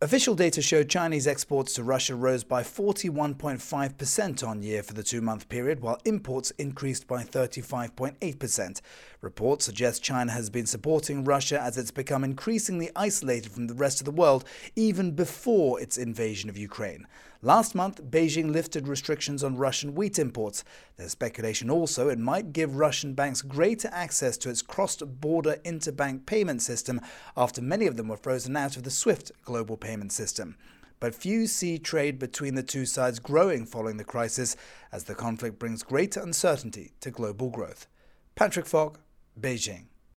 Official data showed Chinese exports to Russia rose by 41.5% on year for the two-month period, while imports increased by 35.8%. Reports suggest China has been supporting Russia as it's become increasingly isolated from the rest of the world, even before its invasion of Ukraine. Last month, Beijing lifted restrictions on Russian wheat imports. There's speculation also it might give Russian banks greater access to its cross-border interbank payment system after many of them were frozen out of the SWIFT global payment system. But few see trade between the two sides growing following the crisis, as the conflict brings greater uncertainty to global growth. Patrick Fogg, Beijing.